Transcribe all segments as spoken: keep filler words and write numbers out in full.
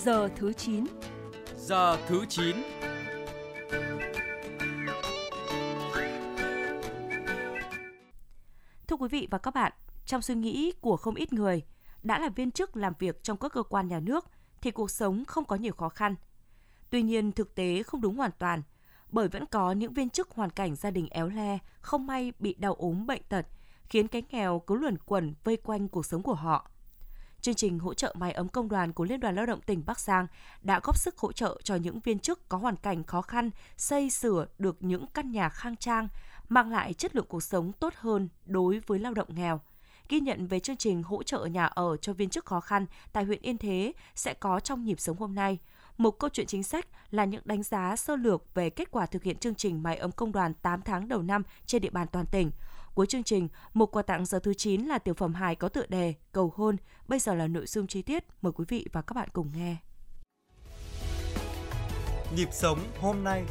Giờ thứ chín. Giờ thứ chín. Thưa quý vị và các bạn, trong suy nghĩ của không ít người, đã là viên chức làm việc trong các cơ quan nhà nước thì cuộc sống không có nhiều khó khăn. Tuy nhiên, thực tế không đúng hoàn toàn, bởi vẫn có những viên chức hoàn cảnh gia đình éo le, không may bị đau ốm bệnh tật, khiến cái nghèo cứ luẩn quẩn vây quanh cuộc sống của họ. Chương trình hỗ trợ mái ấm công đoàn của Liên đoàn Lao động tỉnh Bắc Giang đã góp sức hỗ trợ cho những viên chức có hoàn cảnh khó khăn xây sửa được những căn nhà khang trang, mang lại chất lượng cuộc sống tốt hơn đối với lao động nghèo. Ghi nhận về chương trình hỗ trợ nhà ở cho viên chức khó khăn tại huyện Yên Thế sẽ có trong nhịp sống hôm nay. Một câu chuyện chính sách là những đánh giá sơ lược về kết quả thực hiện chương trình mái ấm công đoàn tám tháng đầu năm trên địa bàn toàn tỉnh. Cuối chương trình, một quà tặng giờ thứ chín là tiểu phẩm hài có tựa đề Cầu hôn. Bây giờ là nội dung chi tiết, mời quý vị và các bạn cùng nghe. Nhịp sống hôm nay.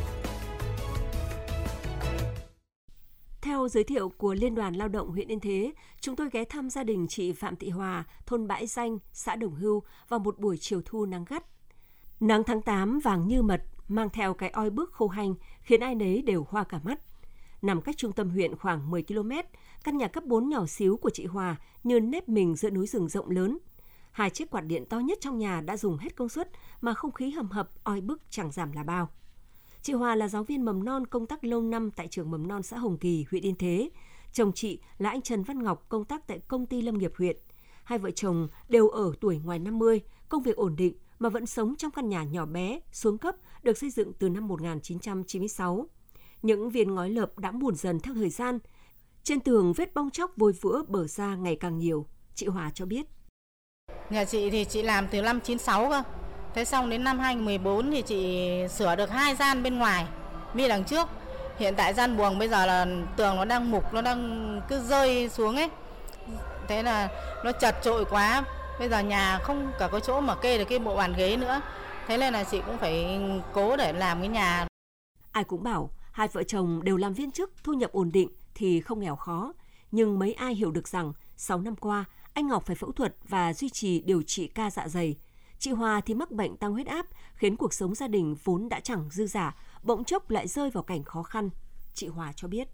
Theo giới thiệu của Liên đoàn Lao động huyện Yên Thế, chúng tôi ghé thăm gia đình chị Phạm Thị Hòa, thôn Bãi Danh, xã Đồng Hưu vào một buổi chiều thu nắng gắt. Nắng tháng tám vàng như mật, mang theo cái oi bức khô hanh, khiến ai nấy đều hoa cả mắt. Nằm cách trung tâm huyện khoảng mười ki lô mét, căn nhà cấp bốn nhỏ xíu của chị Hòa như nếp mình giữa núi rừng rộng lớn. Hai chiếc quạt điện to nhất trong nhà đã dùng hết công suất mà không khí hầm hập, oi bức chẳng giảm là bao. Chị Hòa là giáo viên mầm non công tác lâu năm tại trường mầm non xã Hồng Kỳ, huyện Yên Thế. Chồng chị là anh Trần Văn Ngọc công tác tại công ty lâm nghiệp huyện. Hai vợ chồng đều ở tuổi ngoài năm mươi, công việc ổn định mà vẫn sống trong căn nhà nhỏ bé, xuống cấp, được xây dựng từ năm một nghìn chín trăm chín mươi sáu. Những viên ngói lợp đã mủn dần theo thời gian. Trên tường vết bong tróc vôi vữa bở ra ngày càng nhiều. Chị Hòa cho biết. Nhà chị thì chị làm từ năm chín sáu cơ. Thế xong đến năm hai nghìn không trăm mười bốn thì chị sửa được hai gian bên ngoài, mi đằng trước. Hiện tại gian buồng bây giờ là tường nó đang mục, nó đang cứ rơi xuống ấy. Thế là nó chật chội quá. Bây giờ nhà không cả có chỗ mà kê được cái bộ bàn ghế nữa. Thế nên là chị cũng phải cố để làm cái nhà. Ai cũng bảo hai vợ chồng đều làm viên chức, thu nhập ổn định thì không nghèo khó. Nhưng mấy ai hiểu được rằng sáu năm qua, anh Ngọc phải phẫu thuật và duy trì điều trị ca dạ dày. Chị Hòa thì mắc bệnh tăng huyết áp, khiến cuộc sống gia đình vốn đã chẳng dư dả, bỗng chốc lại rơi vào cảnh khó khăn. Chị Hòa cho biết.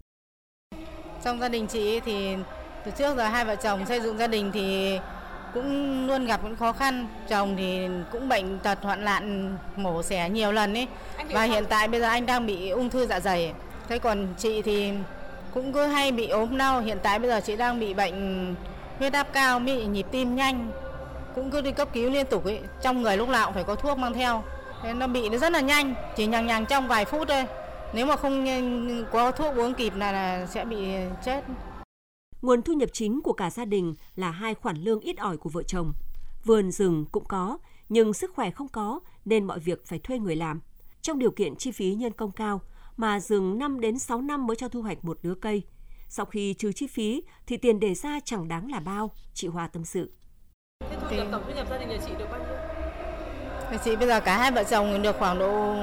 Trong gia đình chị thì từ trước giờ hai vợ chồng xây dựng gia đình thì cũng luôn gặp những khó khăn. Chồng thì cũng bệnh tật hoạn nạn, mổ xẻ nhiều lần ấy. Và hiện tại bây giờ anh đang bị ung thư dạ dày. Thế còn chị thì cũng cứ hay bị ốm đau. Hiện tại bây giờ chị đang bị bệnh huyết áp cao, bị nhịp tim nhanh. Cũng cứ đi cấp cứu liên tục ấy. Trong người lúc nào cũng phải có thuốc mang theo. Thế nó bị nó rất là nhanh, chỉ nhằng nhằng trong vài phút thôi. Nếu mà không có thuốc uống kịp là, là sẽ bị chết. Nguồn thu nhập chính của cả gia đình là hai khoản lương ít ỏi của vợ chồng. Vườn rừng cũng có, nhưng sức khỏe không có nên mọi việc phải thuê người làm. Trong điều kiện chi phí nhân công cao, mà rừng năm đến sáu năm mới cho thu hoạch một lứa cây. Sau khi trừ chi phí thì tiền để ra chẳng đáng là bao, chị Hòa tâm sự. Thế thu nhập, tổng thu nhập gia đình nhà chị được bao nhiêu? Thì chị bây giờ cả hai vợ chồng được khoảng độ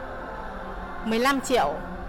mười lăm triệu.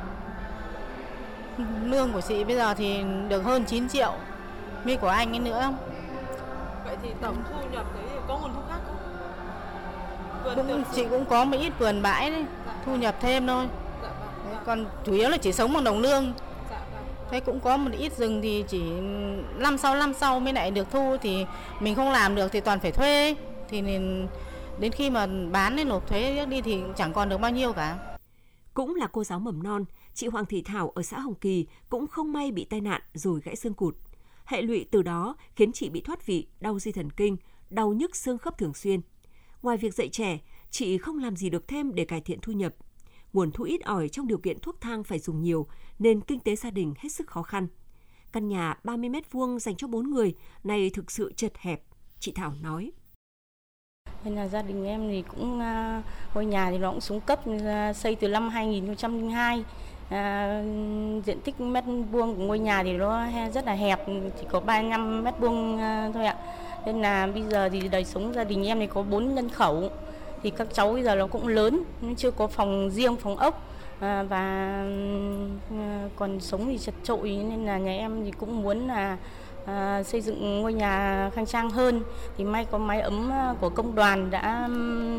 Lương của chị bây giờ thì được hơn chín triệu, mi của anh ấy nữa. Vậy thì tổng thu nhập đấy thì có nguồn thu khác không? Vườn cũng, chị cũng có một ít vườn bãi đấy, dạ, thu nhập thêm thôi. Dạ, dạ. Còn chủ yếu là chỉ sống bằng đồng lương. Dạ, thế cũng có một ít rừng thì chỉ năm sau năm sau mới lại được thu, thì mình không làm được thì toàn phải thuê. Thì đến khi mà bán lên nộp thuế đi thì chẳng còn được bao nhiêu cả. Cũng là cô giáo mầm non, chị Hoàng Thị Thảo ở xã Hồng Kỳ cũng không may bị tai nạn rồi gãy xương cụt. Hệ lụy từ đó khiến chị bị thoát vị, đau dây thần kinh, đau nhức xương khớp thường xuyên. Ngoài việc dạy trẻ, chị không làm gì được thêm để cải thiện thu nhập. Nguồn thu ít ỏi trong điều kiện thuốc thang phải dùng nhiều nên kinh tế gia đình hết sức khó khăn. Căn nhà ba mươi mét vuông dành cho bốn người này thực sự chật hẹp, chị Thảo nói. Nên là gia đình em thì cũng uh, ngôi nhà thì nó cũng xuống cấp, uh, xây từ năm hai nghìn không trăm lẻ hai. Uh, diện tích mét vuông của ngôi nhà thì nó rất là hẹp, chỉ có ba mươi lăm mét vuông uh, thôi ạ. Nên là bây giờ thì đời sống gia đình em thì có bốn nhân khẩu, thì các cháu bây giờ nó cũng lớn, chưa có phòng riêng, phòng ốc. À, và à, còn sống thì chật chội, nên là nhà em thì cũng muốn là à, xây dựng ngôi nhà khang trang hơn. Thì may có mái ấm của công đoàn đã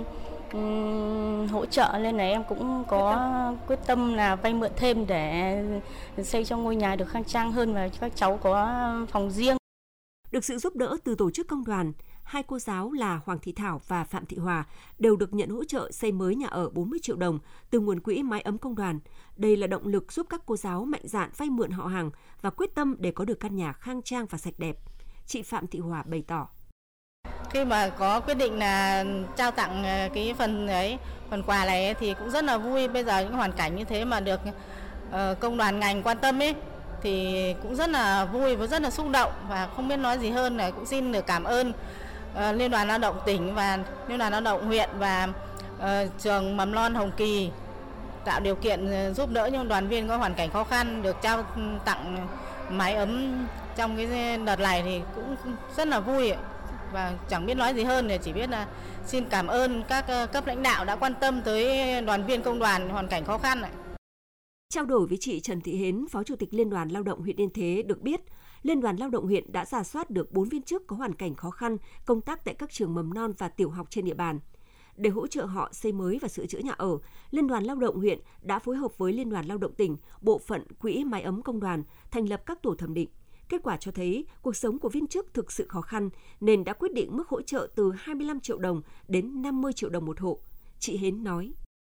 um, hỗ trợ, nên là em cũng có quyết tâm là vay mượn thêm để xây cho ngôi nhà được khang trang hơn và các cháu có phòng riêng. Được sự giúp đỡ từ tổ chức công đoàn, hai cô giáo là Hoàng Thị Thảo và Phạm Thị Hòa đều được nhận hỗ trợ xây mới nhà ở bốn mươi triệu đồng từ nguồn quỹ mái ấm công đoàn. Đây là động lực giúp các cô giáo mạnh dạn vay mượn họ hàng và quyết tâm để có được căn nhà khang trang và sạch đẹp. Chị Phạm Thị Hòa bày tỏ. Khi mà có quyết định là trao tặng cái phần ấy, phần quà này thì cũng rất là vui. Bây giờ những hoàn cảnh như thế mà được công đoàn ngành quan tâm ấy, thì cũng rất là vui và rất là xúc động, và không biết nói gì hơn là cũng xin được cảm ơn uh, Liên đoàn Lao động tỉnh và Liên đoàn Lao động huyện và uh, trường mầm non Hồng Kỳ tạo điều kiện giúp đỡ những đoàn viên có hoàn cảnh khó khăn được trao tặng mái ấm trong cái đợt này, thì cũng rất là vui và chẳng biết nói gì hơn, thì chỉ biết là xin cảm ơn các cấp lãnh đạo đã quan tâm tới đoàn viên công đoàn hoàn cảnh khó khăn. Trao đổi với chị Trần Thị Hến, Phó Chủ tịch Liên đoàn Lao động huyện Yên Thế được biết, Liên đoàn Lao động huyện đã rà soát được bốn viên chức có hoàn cảnh khó khăn công tác tại các trường mầm non và tiểu học trên địa bàn. Để hỗ trợ họ xây mới và sửa chữa nhà ở, Liên đoàn Lao động huyện đã phối hợp với Liên đoàn Lao động tỉnh, bộ phận quỹ mái ấm công đoàn thành lập các tổ thẩm định. Kết quả cho thấy cuộc sống của viên chức thực sự khó khăn nên đã quyết định mức hỗ trợ từ hai mươi lăm triệu đồng đến năm mươi triệu đồng một hộ. Chị Hến nói.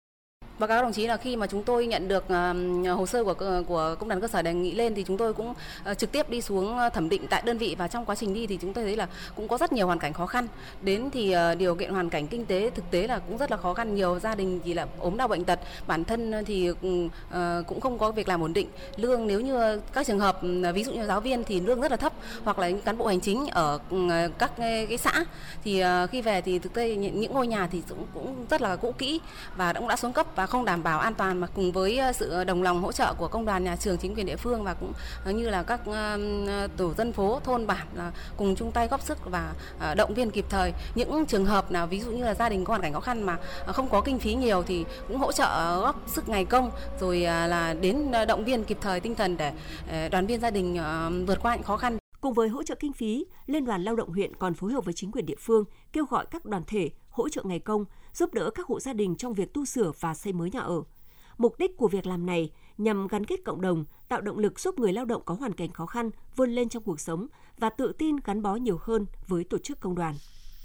Và các đồng chí là khi mà chúng tôi nhận được uh, hồ sơ của của công đoàn cơ sở đề nghị lên thì chúng tôi cũng uh, trực tiếp đi xuống thẩm định tại đơn vị, và trong quá trình đi thì chúng tôi thấy là cũng có rất nhiều hoàn cảnh khó khăn. Đến thì uh, điều kiện hoàn cảnh kinh tế thực tế là cũng rất là khó khăn, nhiều gia đình thì là ốm đau bệnh tật, bản thân thì uh, cũng không có việc làm ổn định, lương nếu như các trường hợp uh, ví dụ như giáo viên thì lương rất là thấp, hoặc là những cán bộ hành chính ở uh, các cái xã thì uh, khi về thì thực tế những, những ngôi nhà thì cũng, cũng rất là cũ kỹ và cũng đã xuống cấp và không đảm bảo an toàn, mà cùng với sự đồng lòng hỗ trợ của công đoàn, nhà trường, chính quyền địa phương và cũng như là các tổ dân phố, thôn bản là cùng chung tay góp sức và động viên kịp thời. Những trường hợp nào ví dụ như là gia đình có hoàn cảnh khó khăn mà không có kinh phí nhiều thì cũng hỗ trợ góp sức ngày công, rồi là đến động viên kịp thời tinh thần để đoàn viên gia đình vượt qua những khó khăn. Cùng với hỗ trợ kinh phí, Liên đoàn Lao động huyện còn phối hợp với chính quyền địa phương kêu gọi các đoàn thể hỗ trợ ngày công, giúp đỡ các hộ gia đình trong việc tu sửa và xây mới nhà ở. Mục đích của việc làm này nhằm gắn kết cộng đồng, tạo động lực giúp người lao động có hoàn cảnh khó khăn vươn lên trong cuộc sống và tự tin gắn bó nhiều hơn với tổ chức công đoàn.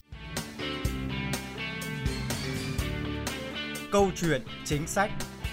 Câu chuyện chính sách.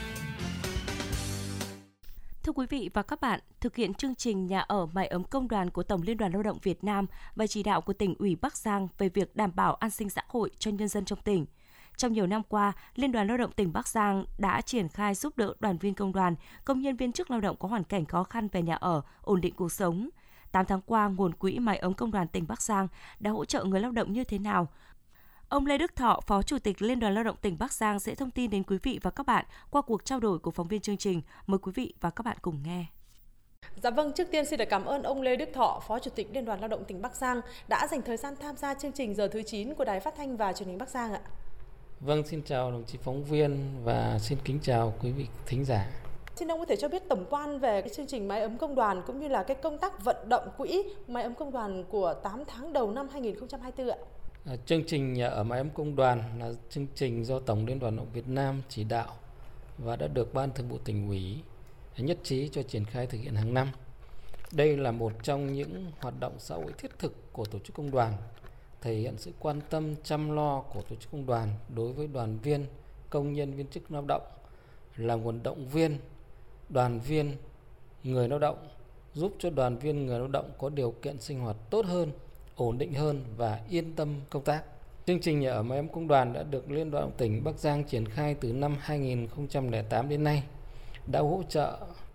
Thưa quý vị và các bạn, thực hiện chương trình nhà ở mái ấm công đoàn của Tổng Liên đoàn Lao động Việt Nam và chỉ đạo của tỉnh ủy Bắc Giang về việc đảm bảo an sinh xã hội cho nhân dân trong tỉnh. Trong nhiều năm qua, Liên đoàn Lao động tỉnh Bắc Giang đã triển khai giúp đỡ đoàn viên công đoàn, công nhân viên chức lao động có hoàn cảnh khó khăn về nhà ở, ổn định cuộc sống. tám tháng qua, nguồn quỹ mái ấm công đoàn tỉnh Bắc Giang đã hỗ trợ người lao động như thế nào? Ông Lê Đức Thọ, Phó Chủ tịch Liên đoàn Lao động tỉnh Bắc Giang sẽ thông tin đến quý vị và các bạn qua cuộc trao đổi của phóng viên chương trình. Mời quý vị và các bạn cùng nghe. Dạ vâng, trước tiên xin được cảm ơn ông Lê Đức Thọ, Phó Chủ tịch Liên đoàn Lao động tỉnh Bắc Giang đã dành thời gian tham gia chương trình giờ thứ chín của Đài Phát thanh và Truyền hình Bắc Giang ạ. Vâng, xin chào đồng chí phóng viên và xin kính chào quý vị thính giả. Xin ông có thể cho biết tổng quan về cái chương trình mái ấm công đoàn cũng như là cái công tác vận động quỹ mái ấm công đoàn của tám tháng đầu năm hai nghìn không trăm hai mươi tư ạ. À, chương trình nhà ở mái ấm công đoàn là chương trình do Tổng Liên đoàn Lao động Việt Nam chỉ đạo và đã được Ban Thường vụ Tỉnh ủy nhất trí cho triển khai thực hiện hàng năm. Đây là một trong những hoạt động xã hội thiết thực của tổ chức công đoàn, thể hiện sự quan tâm chăm lo của tổ chức công đoàn đối với đoàn viên, công nhân, viên chức lao động, là nguồn động viên đoàn viên, người lao động, giúp cho đoàn viên người lao động có điều kiện sinh hoạt tốt hơn, ổn định hơn và yên tâm công tác. Chương trình nhà ở mái ấm công đoàn đã được Liên đoàn tỉnh Bắc Giang triển khai từ năm hai nghìn không trăm lẻ tám đến nay, đã hỗ trợ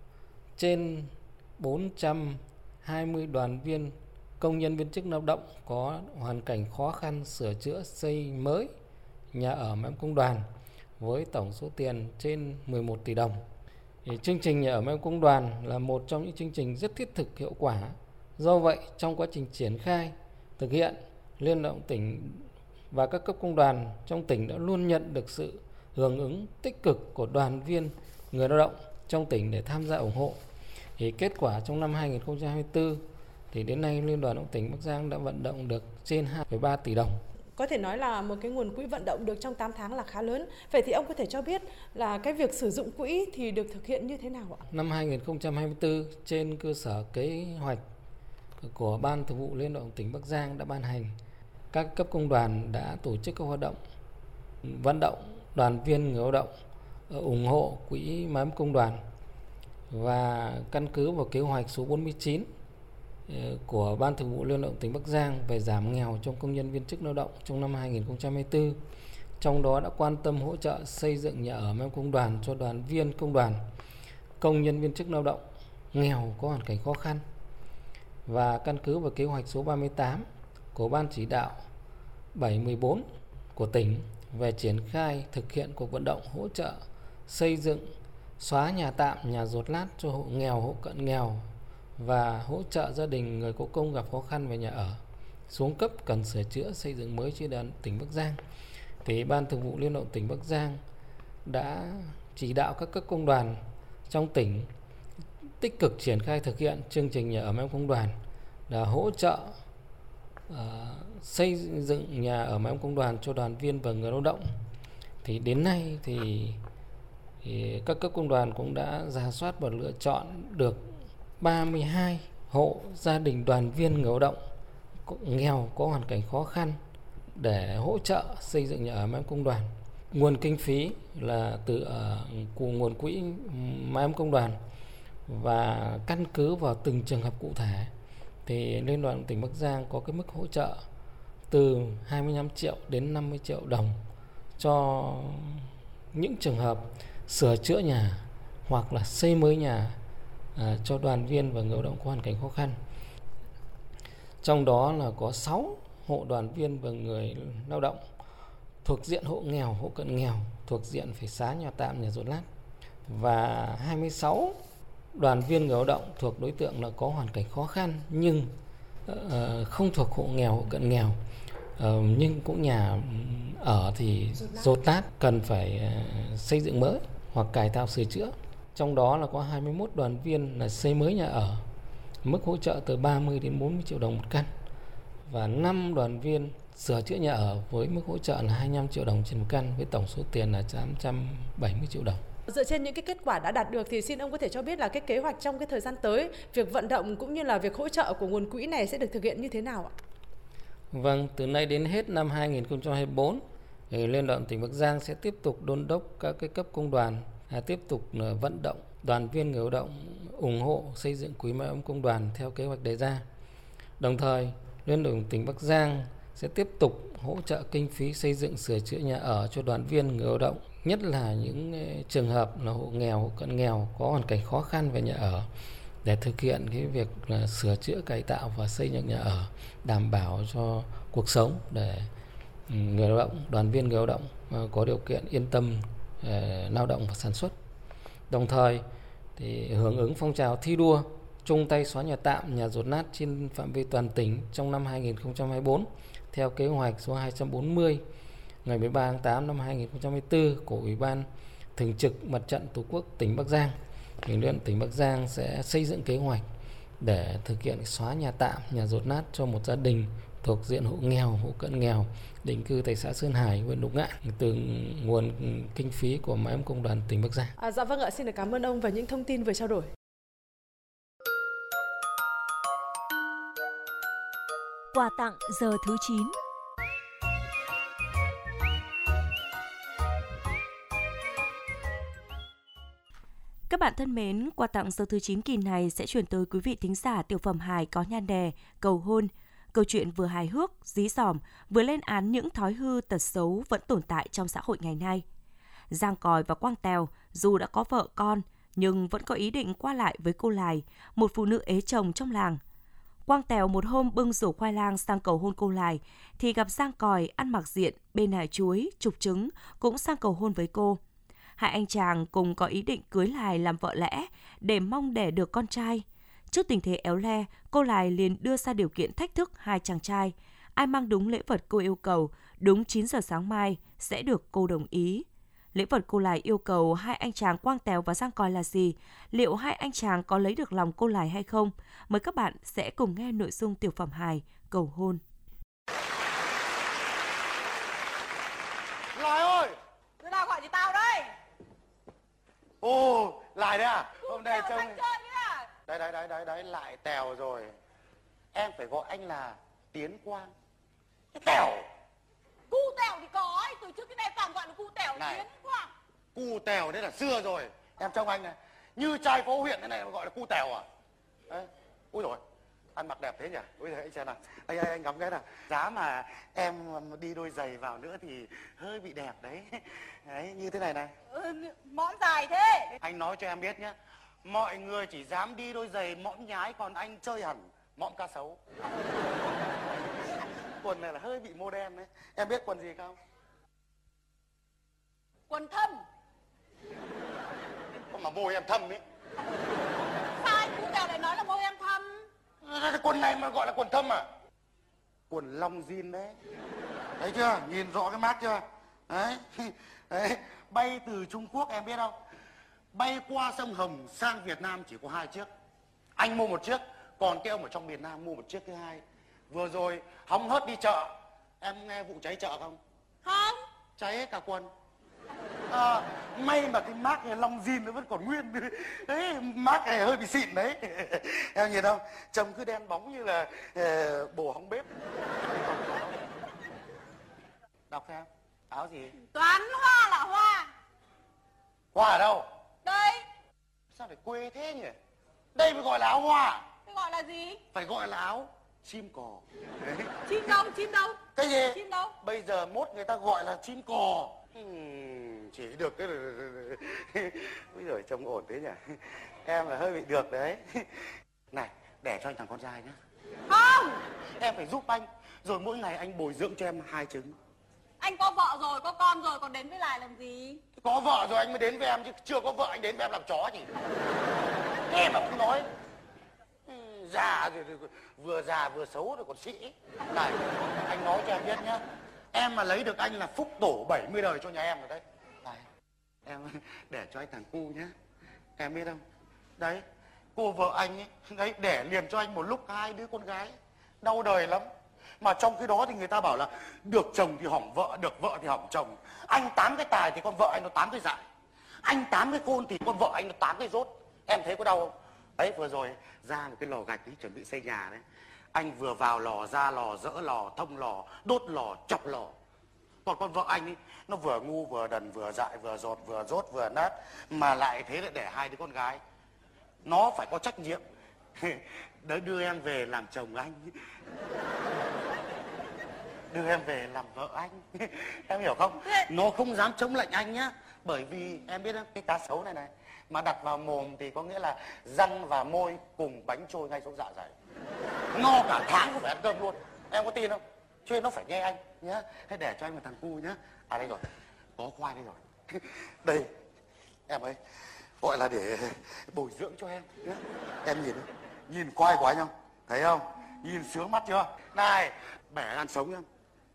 trên bốn trăm hai mươi đoàn viên, công nhân viên chức lao động có hoàn cảnh khó khăn sửa chữa xây mới nhà ở mái ấm công đoàn với tổng số tiền trên mười một tỷ đồng. Thì chương trình nhà ở mái ấm công đoàn là một trong những chương trình rất thiết thực, hiệu quả. Do vậy, trong quá trình triển khai thực hiện, Liên đoàn tỉnh và các cấp công đoàn trong tỉnh đã luôn nhận được sự hưởng ứng tích cực của đoàn viên người lao động trong tỉnh để tham gia ủng hộ. Thì kết quả trong năm hai nghìn không trăm hai mươi tư thì đến nay Liên đoàn Lao động tỉnh Bắc Giang đã vận động được trên hai phẩy ba tỷ đồng. Có thể nói là một cái nguồn quỹ vận động được trong tám tháng là khá lớn. Vậy thì ông có thể cho biết là cái việc sử dụng quỹ thì được thực hiện như thế nào ạ? Năm hai nghìn không trăm hai mươi tư, trên cơ sở kế hoạch của Ban Thường vụ Liên đoàn tỉnh Bắc Giang đã ban hành, các cấp công đoàn đã tổ chức các hoạt động vận động đoàn viên người lao động ủng hộ quỹ mái ấm công đoàn, và căn cứ vào kế hoạch số bốn mươi chín của Ban Thường vụ Liên đoàn tỉnh Bắc Giang về giảm nghèo trong công nhân viên chức lao động trong năm hai nghìn không trăm hai mươi tư, trong đó đã quan tâm hỗ trợ xây dựng nhà ở mái ấm công đoàn cho đoàn viên công đoàn, công nhân viên chức lao động nghèo có hoàn cảnh khó khăn. Và căn cứ vào kế hoạch số ba mươi tám của Ban chỉ đạo bảy một bốn của tỉnh về triển khai thực hiện cuộc vận động hỗ trợ xây dựng xóa nhà tạm, nhà dột lát cho hộ nghèo, hộ cận nghèo và hỗ trợ gia đình người có công gặp khó khăn về nhà ở, xuống cấp cần sửa chữa xây dựng mới trên địa bàn tỉnh Bắc Giang, thì Ban Thường vụ Liên đoàn tỉnh Bắc Giang đã chỉ đạo các cấp công đoàn trong tỉnh tích cực triển khai thực hiện chương trình nhà ở mái ấm công đoàn, là hỗ trợ uh, xây dựng nhà ở mái ấm công đoàn cho đoàn viên và người lao động. Thì đến nay thì, thì các cấp công đoàn cũng đã rà soát và lựa chọn được ba mươi hai hộ gia đình đoàn viên người lao động nghèo có hoàn cảnh khó khăn để hỗ trợ xây dựng nhà ở mái ấm công đoàn. Nguồn kinh phí là từ uh, nguồn quỹ mái ấm công đoàn, và căn cứ vào từng trường hợp cụ thể thì Liên đoàn tỉnh Bắc Giang có cái mức hỗ trợ từ hai mươi lăm triệu đến năm mươi triệu đồng cho những trường hợp sửa chữa nhà hoặc là xây mới nhà à, cho đoàn viên và người lao động có hoàn cảnh khó khăn. Trong đó là có sáu hộ đoàn viên và người lao động thuộc diện hộ nghèo, hộ cận nghèo, thuộc diện phải xá nhà tạm, nhà dột lát, và hai mươi sáu đoàn viên người lao động thuộc đối tượng là có hoàn cảnh khó khăn nhưng uh, không thuộc hộ nghèo, hộ cận nghèo, uh, nhưng cũng nhà ở thì dột lát cần phải uh, xây dựng mới hoặc cải tạo sửa chữa. Trong đó là có hai mươi mốt đoàn viên là xây mới nhà ở, mức hỗ trợ từ ba mươi đến bốn mươi triệu đồng một căn, và năm đoàn viên sửa chữa nhà ở với mức hỗ trợ là hai mươi lăm triệu đồng trên một căn, với tổng số tiền là tám trăm bảy mươi triệu đồng. Dựa trên những cái kết quả đã đạt được thì xin ông có thể cho biết là cái kế hoạch trong cái thời gian tới, việc vận động cũng như là việc hỗ trợ của nguồn quỹ này sẽ được thực hiện như thế nào ạ? Vâng, từ nay đến hết năm hai nghìn không trăm hai mươi tư, thì Liên đoàn tỉnh Bắc Giang sẽ tiếp tục đôn đốc các cái cấp công đoàn à, tiếp tục vận động đoàn viên người lao động ủng hộ xây dựng quỹ mái ấm công đoàn theo kế hoạch đề ra. Đồng thời, Liên đoàn tỉnh Bắc Giang sẽ tiếp tục hỗ trợ kinh phí xây dựng sửa chữa nhà ở cho đoàn viên người lao động, nhất là những trường hợp là hộ nghèo, hộ cận nghèo có hoàn cảnh khó khăn về nhà ở, để thực hiện cái việc là sửa chữa, cải tạo và xây dựng nhà ở đảm bảo cho cuộc sống, để người lao động, đoàn viên người lao động có điều kiện yên tâm lao động và sản xuất. Đồng thời thì hưởng ứng phong trào thi đua chung tay xóa nhà tạm, nhà dột nát trên phạm vi toàn tỉnh trong năm hai nghìn không trăm hai mươi tư theo kế hoạch số hai trăm bốn mươi ngày mười ba tháng tám năm hai nghìn không trăm hai mươi tư của Ủy ban Thường trực Mặt trận Tổ quốc tỉnh Bắc Giang. Liên đoàn tỉnh Bắc Giang sẽ xây dựng kế hoạch để thực hiện xóa nhà tạm, nhà dột nát cho một gia đình thuộc diện hộ nghèo, hộ cận nghèo định cư tại xã Sơn Hải, huyện Lục Ngạn từ nguồn kinh phí của mái ấm công đoàn tỉnh Bắc Giang. À, dạ vâng ạ, xin được cảm ơn ông về những thông tin vừa trao đổi. Quà tặng giờ thứ chín. Các bạn thân mến, quà tặng giờ thứ chín kỳ này sẽ chuyển tới quý vị thính giả tiểu phẩm hài có nhan đề Cầu hôn. Câu chuyện vừa hài hước, dí dỏm, vừa lên án những thói hư tật xấu vẫn tồn tại trong xã hội ngày nay. Giang Còi và Quang Tèo dù đã có vợ con nhưng vẫn có ý định qua lại với cô Lài, một phụ nữ ế chồng trong làng. Quang Tèo một hôm bưng rổ khoai lang sang cầu hôn cô Lài thì gặp Giang Còi ăn mặc diện, bên nải chuối, chục trứng cũng sang cầu hôn với cô. Hai anh chàng cùng có ý định cưới Lài làm vợ lẽ để mong đẻ được con trai. Trước tình thế éo le, cô Lài liền đưa ra điều kiện thách thức hai chàng trai. Ai mang đúng lễ vật cô yêu cầu, đúng chín giờ sáng mai sẽ được cô đồng ý. Lễ vật cô Lài yêu cầu hai anh chàng Quang Tèo và Giang Còi là gì? Liệu hai anh chàng có lấy được lòng cô Lài hay không? Mời các bạn sẽ cùng nghe nội dung tiểu phẩm hài Cầu hôn. Lài ơi! Đứa nào gọi thì tao đây. Ồ, Lài đấy à? Hôm nay trông... Chơi nhá. Đấy, đấy, đấy, đấy, đấy, lại Tèo rồi. Em phải gọi anh là Tiến Quang. Cái Tèo. Cu Tèo thì có ấy, từ trước cái này toàn gọi là cu Tèo. Này. Tiến Quang. Cu Tèo đấy là xưa rồi. Em trông anh này, như trai phố huyện thế này mà gọi là cu Tèo à? Đấy. Úi dồi, ăn mặc đẹp thế nhỉ? Úi giời, anh xem nào. Anh, anh, anh ngắm cái nào. Giá mà em đi đôi giày vào nữa thì hơi bị đẹp đấy. Đấy, như thế này này. Ừ, mõm dài thế. Anh nói cho em biết nhé, mọi người chỉ dám đi đôi giày mõm nhái, còn anh chơi hẳn mõm cá sấu. Quần này là hơi bị modern đấy. Em biết quần gì không? Quần thâm. Không mà môi em thâm ấy. Sao anh cu Tèo lại nói là môi em thâm? Quần này mà gọi là quần thâm à? Quần long jean đấy. Thấy chưa? Nhìn rõ cái mác chưa? Đấy. Đấy. Bay từ Trung Quốc em biết không? Bay qua sông Hồng sang Việt Nam chỉ có hai chiếc. Anh mua một chiếc, còn cái ông ở trong miền Nam mua một chiếc thứ hai. Vừa rồi hóng hớt đi chợ. Em nghe vụ cháy chợ không? Không. Cháy hết cả quần. À, may mà cái mác này long jean nó vẫn còn nguyên. Đấy, mác này hơi bị xịn đấy. Em nhìn không? Trông cứ đen bóng như là uh, bồ hóng bếp. Đọc xem. Áo gì? Toán hoa là hoa. Hoa ở đâu? Đây. Sao lại quê thế nhỉ? Đây mới gọi là áo hoa. Thế gọi là gì? Phải gọi là áo chim cò. Đấy. Chim đâu? Chim đâu? Cái gì? Chim đâu? Bây giờ mốt người ta gọi là chim cò. Hmm, chỉ được cái bây giờ trông ổn thế nhỉ? Em là hơi bị được đấy. Này, để cho anh thằng con trai nhá. Không. Em phải giúp anh, rồi mỗi ngày anh bồi dưỡng cho em hai trứng. Anh có vợ rồi, có con rồi, còn đến với Lài làm gì? Có vợ rồi anh mới đến với em chứ chưa có vợ anh đến với em làm chó gì. Em mà cũng nói. Già rồi, vừa già vừa xấu rồi còn sĩ. Này, anh nói cho em biết nhá. Em mà lấy được anh là phúc tổ bảy mươi đời cho nhà em rồi đấy. Này, em để cho anh thằng cu nhá. Em biết không? Đấy, cô vợ anh ấy, đấy, đẻ liền cho anh một lúc hai đứa con gái. Đau đời lắm. Mà trong khi đó thì người ta bảo là được chồng thì hỏng vợ, được vợ thì hỏng chồng. Anh tám cái tài thì con vợ anh nó tám cái dại. Anh tám cái khôn thì con vợ anh nó tám cái rốt. Em thấy có đau không? Đấy, vừa rồi ra một cái lò gạch ấy, chuẩn bị xây nhà đấy. Anh vừa vào lò, ra lò, dỡ lò, thông lò, đốt lò, chọc lò. Còn con vợ anh ấy, nó vừa ngu, vừa đần, vừa dại, vừa dột, vừa rốt, vừa nát. Mà lại thế lại để hai đứa con gái. Nó phải có trách nhiệm để đưa em về làm chồng anh, đưa em về làm vợ anh. Em hiểu không? Nó không dám chống lệnh anh nhá. Bởi vì em biết không, cái cá sấu này này mà đặt vào mồm thì có nghĩa là răng và môi cùng bánh trôi ngay xuống dạ dày. No cả tháng không phải ăn cơm luôn. Em có tin không? Cho nên nó phải nghe anh nhá. Hãy để cho anh một thằng cu nhá. À đây rồi, có khoai đây rồi. Đây, em ơi, gọi là để bồi dưỡng cho em nhá. Em nhìn đấy, nhìn khoai của anh không? Thấy không? Nhìn sướng mắt chưa? Này, bẻ ăn sống em.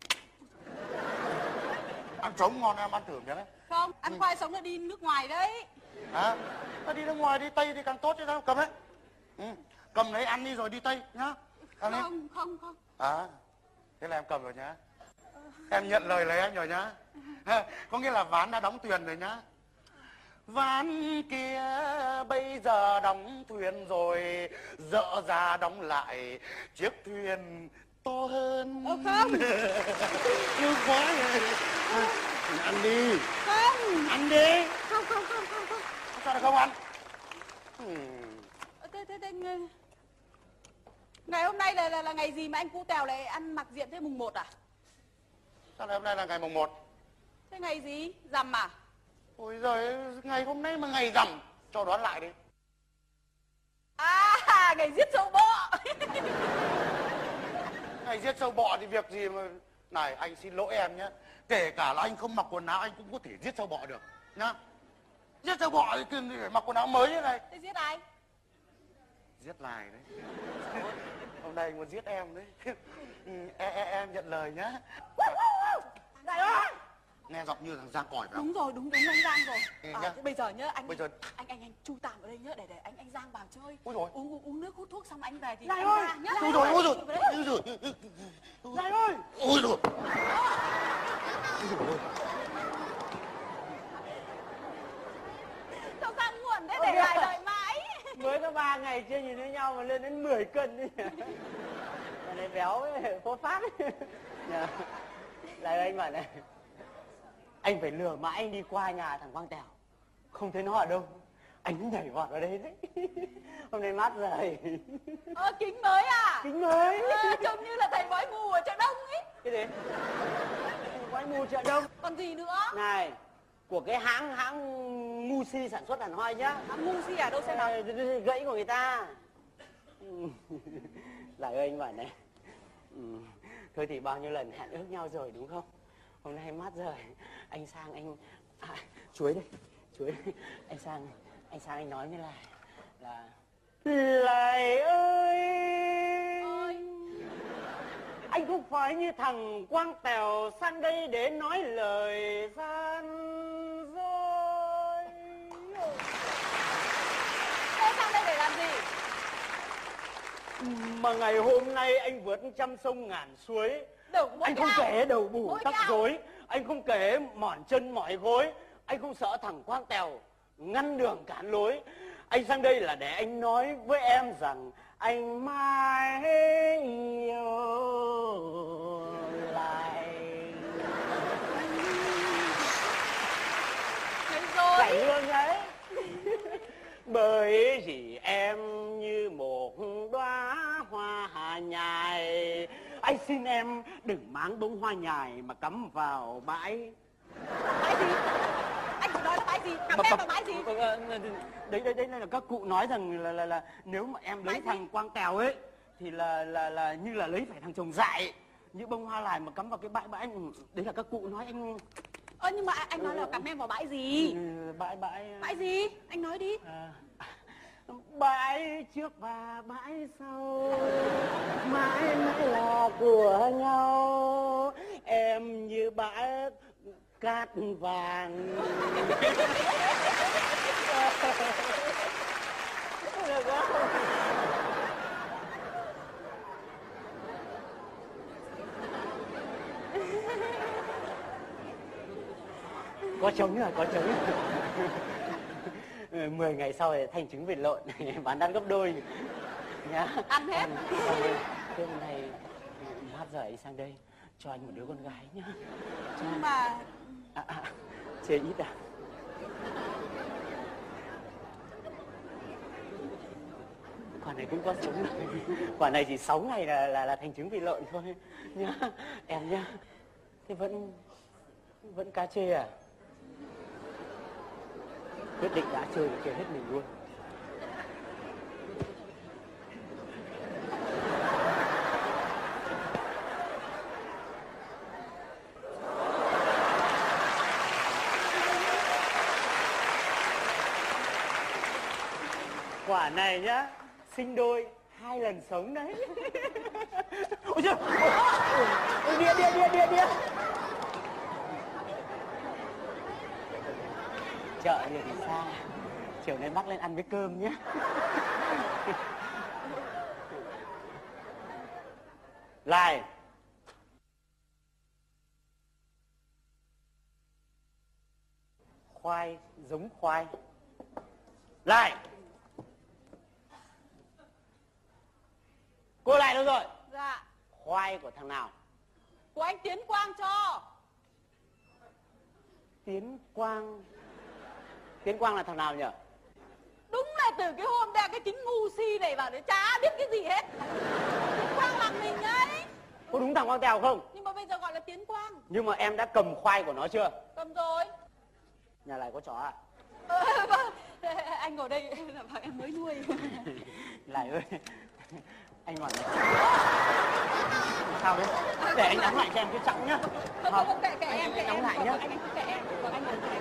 Ăn sống ngon em ăn thử miếng đấy. Không, ăn ừ. khoai sống là đi nước ngoài đấy. Hả? À, đi nước ngoài, đi Tây thì càng tốt chứ sao? Cầm đấy. Ừ. Cầm lấy ăn đi rồi đi Tây nhá. Cầm không, đi. không, không. À, thế là em cầm rồi nhá. Em nhận lời lấy anh rồi nhá. Có nghĩa là ván đã đóng thuyền rồi nhá. Ván kia bây giờ đóng thuyền rồi, dỡ ra đóng lại chiếc thuyền to hơn. Ờ không. Yêu quá rồi. À, ăn đi. Không. Ăn đi. Không, không, không, không, không. Sao lại không ăn? Hmm. Thế, thế, thế, ngày hôm nay là, là, là ngày gì mà anh cu Tèo lại ăn mặc diện thế, mùng một à? Sao lại hôm nay là ngày mùng một? Thế ngày gì? Rằm à? Ôi giời, ngày hôm nay mà ngày rằm, cho đoán lại đi. À, ngày giết sâu bọ. Ngày giết sâu bọ thì việc gì mà... Này, anh xin lỗi em nhé. Kể cả là anh không mặc quần áo, anh cũng có thể giết sâu bọ được nhá. Giết sâu bọ thì phải mặc quần áo mới như này. Thế giết ai? Giết Lài đấy. Hôm nay anh muốn giết em đấy. em, em, em nhận lời nhá. Này ơi! Nghe giọng như thằng Giang Còi phải không? Đúng rồi, đúng đúng anh Giang rồi. Nghe À, nhá. thế bây giờ nhá, anh Bây giờ- anh anh anh chu tạm ở đây nhá, để để anh anh Giang vào chơi. Ôi dồi. Uống uống, uống nước hút thuốc xong anh về thì Này anh ơi! ra nhá. Ôi dồi, ôi dồi, ôi dồi. Này ơi! Ôi dồi. Sao Giang muộn thế, để lại đợi mãi. Mới có ba ngày chưa nhìn thấy nhau mà lên đến mười cân đi. Mà này béo ấy, phốt phát ấy. Dạ. Lại anh bảo này, anh phải lừa mãi anh đi qua nhà thằng Quang Tèo, không thấy nó ở đâu, anh nhảy vọt vào đây đấy. Hôm nay mát rồi. Ờ, kính mới à? Kính mới. Ờ, trông như là thầy bói mù ở chợ Đông ấy. Cái gì? Quái mù chợ Đông. Còn gì nữa? Này, của cái hãng hãng Musi sản xuất hẳn hoi nhá. Hãng Musi à? Đâu xem nào. Gãy của người ta. Lại ơi anh bảo này, ừ, thôi thì bao nhiêu lần hẹn ước nhau rồi đúng không? Hôm nay mát rồi, anh sang anh à, chuối đây, chuối đây. Anh sang anh sang anh nói với lại là Lại ơi, ơi, anh không phải như thằng Quang Tèo sang đây để nói lời gian dối. thế sang đây để làm gì? Mà ngày hôm nay anh vượt trăm sông ngàn suối, Đầu mỗi anh không cái kể đầu bù Mỗi tóc cái rối, anh không kể mỏi chân mỏi gối, anh không sợ thằng Quang Tèo ngăn đường cản lối. Anh sang đây là để anh nói với em rằng anh mãi yêu lại. Thấy rồi. Cải lương ấy. Bởi vì em như một đóa hoa nhài, anh xin em đừng mang bông hoa nhài mà cắm vào bãi. Bãi gì? Anh vừa nói là bãi gì? Cắm em vào bãi gì? Đấy đấy đấy là các cụ nói rằng là là là nếu mà em lấy thằng Quang Tèo ấy thì là là là như là lấy phải thằng chồng dại, như bông hoa lại mà cắm vào cái bãi bãi. Đấy là các cụ nói anh. Ơ nhưng mà anh nói là cắm em vào bãi gì? Ừ, bãi bãi Bãi gì? Anh nói đi. à, bãi trước và bãi sau mãi mãi là của nhau, em như bãi cát vàng. Được không? Có trống rồi, có trống. Mười ngày sau thì thành trứng vịt lộn, bán ăn gấp đôi nhá. Ăn hết. Thế hôm nay mát giờ anh sang đây cho anh một đứa con gái nhá. Cho... Nhưng mà à, à, chơi ít à? Quả này cũng có trứng. Quả này chỉ sáu ngày là là là thành trứng vịt lộn thôi nhá. Em nhá. Thế vẫn vẫn cá chê à? Quyết định đã chơi thì chơi hết mình luôn. Quả này nhá, sinh đôi hai lần sống đấy. Ôi trời, ôi đĩa đĩa đĩa đĩa đĩa. Chợ thì thì xa, chiều nay bắt lên ăn với cơm nhé. Lại. Khoai giống khoai. Lại. Cô lại đâu rồi? dạ, Khoai của thằng nào? của anh Tiến Quang cho. Tiến Quang. Tiến Quang là thằng nào nhỉ? Đúng là từ cái hôm đeo cái kính ngu si này vào để chả biết cái gì hết. Tiến Quang là mình ấy. Có đúng thằng Quang Tèo không? Nhưng mà bây giờ gọi là Tiến Quang. Nhưng mà em đã cầm khoai của nó chưa? Cầm rồi. Nhà này có chó à? Ờ, vâng. Anh ngồi đây là bảo em mới nuôi. Lại ơi, anh ngồi này. Sao đấy? Để anh đóng lại cho em cái trọng nhá. Không, không, không, kệ, kệ anh, em, anh kệ đóng em. lại Vâng, nhá. anh, anh cứ kệ em. Vâng, anh ngồi kệ.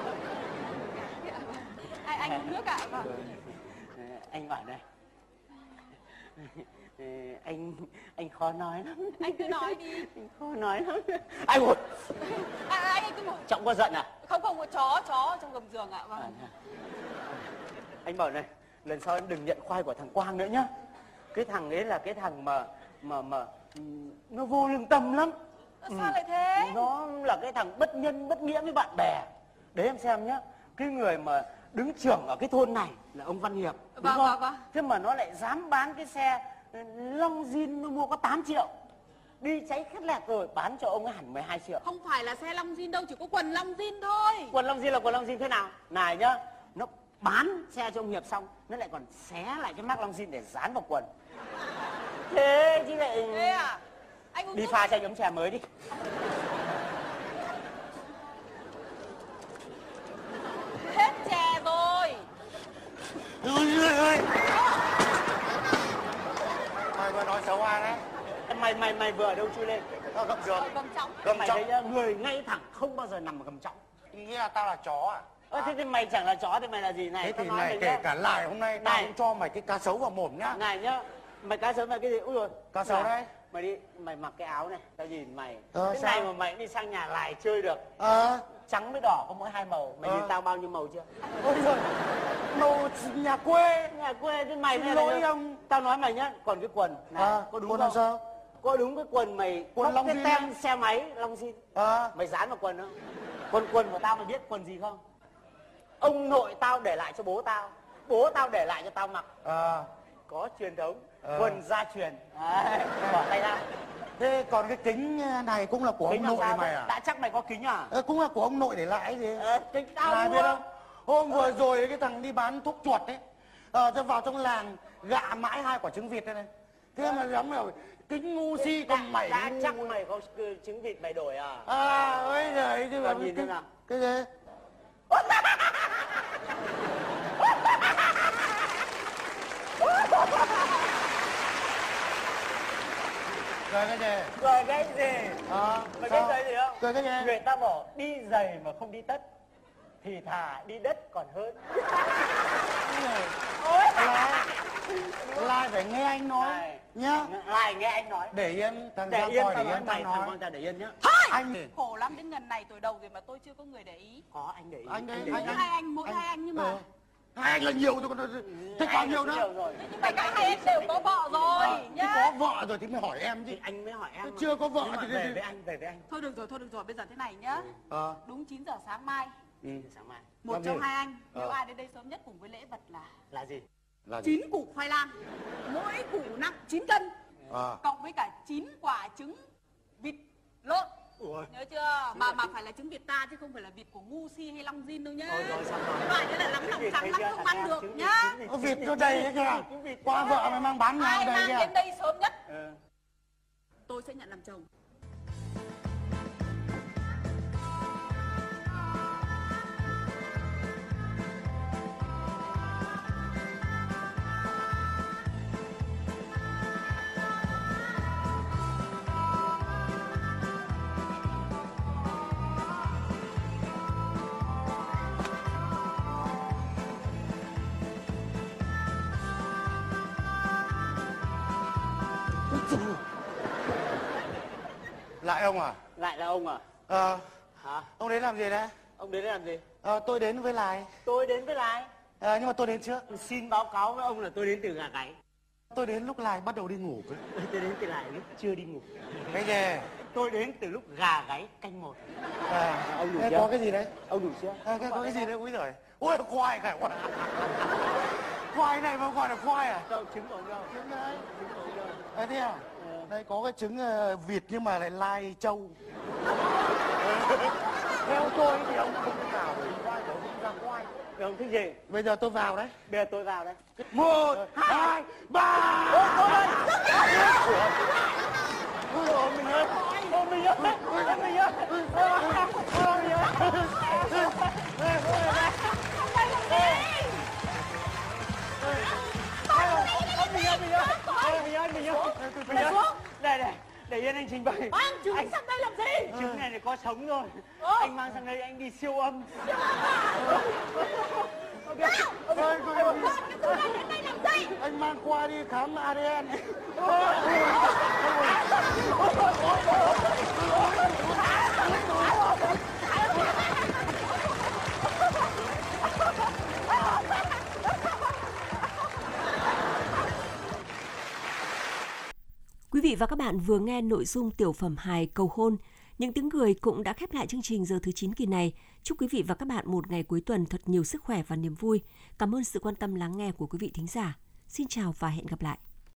Anh, anh uống nước ạ. Vâng. Anh bảo đây. Anh anh khó nói lắm. Anh cứ nói đi. Anh khó nói lắm. Anh ơi. À, anh anh cứ ngồi. Trọng có giận à? Không không, có chó chó trong gầm giường ạ. Vâng. À, anh bảo này, lần sau em đừng nhận khoai của thằng Quang nữa nhá. Cái thằng ấy là cái thằng mà mà mà nó vô lương tâm lắm. Sao ừ. lại thế? Nó là cái thằng bất nhân bất nghĩa với bạn bè. Đấy em xem nhá, cái người mà đứng trưởng ở cái thôn này là ông Văn Hiệp, đúng vâng, không? Vâng, vâng. Thế mà nó lại dám bán cái xe Long Zin, nó mua có tám triệu, đi cháy khét lẹt rồi bán cho ông ấy hẳn mười hai triệu. Không phải là xe Long Zin đâu, chỉ có quần Long Zin thôi. Quần Long Zin là quần Long Zin thế nào? Này nhá, nó bán xe cho ông Hiệp xong nó lại còn xé lại cái mác Long Zin để dán vào quần. Thế chứ lại thế à? Anh uống đi nước. pha cho anh ấm trà mới đi. Hết chè rồi. Ôi ơi ơi. Mày vừa nói xấu ai đấy? Mày mày mày vừa ở đâu chui lên? Tao gầm giường. Gầm trống. Gầm mày trống. thấy nhá, người ngay thẳng không bao giờ nằm ở gầm trống. Nghĩa là tao là chó à? Ơ thế thì mày chẳng là chó thì mày là gì này? Thế Tao thì nói này mày kể nhá. cả lại hôm nay tao Này. cũng cho mày cái cá sấu vào mồm nhá. Này nhá, mày cá sấu mày cái gì? Úi rồi. Cá sấu Này, đấy. Mày đi, mày mặc cái áo này, tao nhìn mày. Ờ, cái sao? này mà mày đi sang nhà lại chơi được. Ờ. Trắng với đỏ có mỗi hai màu. Mày Ờ. nhìn tao bao nhiêu màu chưa? Ôi giời. Màu nhà quê. Nhà quê chứ mày. Xin lỗi ông. Tao nói mày nhá, còn cái quần này, À, có đúng quần không? làm sao? Có đúng cái quần mày Quần bóc Long cái Zin tem á? xe máy Long Zin. À. Mày dán vào quần không? Quần quần của tao mày biết quần gì không? Ông nội tao để lại cho bố tao, bố tao để lại cho tao mặc. À. Có truyền thống. À. Quần gia truyền. Đấy, bỏ tay ra. Thế còn cái kính này cũng là của Kính ông làm nội sao mày đấy? à? Đã chắc mày có kính à? Ờ, cũng là của ông nội để lại gì? Ờ, kính tao Mày mua. biết không? Hôm vừa rồi cái thằng đi bán thuốc chuột ấy, ờ, cho vào trong làng gạ mãi hai quả trứng vịt đây này. Thế mà dám rồi kính ngu si còn mày đã ngu. chắc mày có trứng vịt mày đổi à? À, ôi giời, chứ Tao mà nhìn cái, thế nào? cái gì? Rồi cái gì? Rồi cái gì? À, Mày sao? biết cái gì không? Rồi cái gì? Người ta bảo đi giày mà không đi tất thì thà đi đất còn hơn. Lai, Lai phải nghe anh nói Này. nhá. Lại nghe anh nói. Để yên, thằng Để Giang yên coi tao để nói yên mày, tao thằng nói. con ta để yên nhá. Anh Khổ lắm, đến gần này tuổi đầu rồi mà tôi chưa có người để ý. Có anh để ý. Anh đây, để anh ý. Mỗi hai anh, mỗi hai anh nhưng mà Ừ. Hai anh là nhiều thôi, còn thích bao nhiêu nữa? Nhiều rồi. nhưng mà cả hai em đều có vợ rồi Ờ, thế nhá. có vợ rồi thì mới hỏi em chứ. Thì anh mới hỏi em. Thế mà. chưa có vợ Nhưng mà thì- về thì- với anh, về với anh. Thôi được rồi, thôi được rồi, bây giờ thế này nhá. Ờ. Đúng chín giờ sáng mai, Ừ. Sáng mai. một Làm trong gì? hai anh nếu Ờ. ai đến đây sớm nhất cùng với lễ vật là Là gì? Là gì? chín củ khoai lang, mỗi củ nặng chín cân, Ờ. cộng với cả chín quả trứng vịt lộn. Ủa. Nhớ chưa? Mà mà phải là trứng vịt ta chứ không phải là vịt của ngu si hay long zin đâu nhá. Ôi rồi, xong rồi. Cái loại đấy là lắm lòng trắng lắm không ăn được nhá. Có vịt cho đây đấy kìa. Qua vợ mày mang bán nhau Ai đây mang kìa. đến đây sớm nhất Ừ. tôi sẽ nhận làm chồng. Lại ông à? Lại là ông à? Ờ. Hả? Ông đến làm gì đấy? Ông đến đây làm gì? Ờ, tôi đến với Lai. Tôi đến với Lai. Ờ, nhưng mà tôi đến trước. Xin báo cáo với ông là tôi đến từ gà gáy. Tôi đến lúc Lai bắt đầu đi ngủ cơ. Tôi đến từ Lai lúc chưa đi ngủ. Cái gì? Tôi đến từ lúc gà gáy canh một. À, Ông đủ thế chưa? có cái gì đấy? Ông đủ chưa? À, cái có cái gì đấy? Úi giời. Ui, khoai cả khoai. Khoai này mà gọi là khoai à? Đâu, trứng còn đâu? Trứng đấy. Trứng còn đâu? À, thế à? Đây có cái trứng ờ, vịt nhưng mà lại lai trâu. Theo tôi thì ông không thể nào để khoai của ông ra khoai. Thì ông thích gì? Bây giờ tôi vào đấy. Bây giờ tôi vào đây. Một, hai, ba. Ôi ôi mình ơi! Ôi mình ơi! Ôi mình ơi! Ôi mình ơi! Đây này, để yên anh trình bày. Mang trứng sang đây làm gì? Trứng này thì có sống rồi. Ơ. Anh mang sang đây anh đi siêu âm. Anh mang qua đi khám a đê en. Quý vị và các bạn vừa nghe nội dung tiểu phẩm hài Cầu hôn. Những tiếng cười cũng đã khép lại chương trình Giờ thứ chín kỳ này. Chúc quý vị và các bạn một ngày cuối tuần thật nhiều sức khỏe và niềm vui. Cảm ơn sự quan tâm lắng nghe của quý vị thính giả. Xin chào và hẹn gặp lại.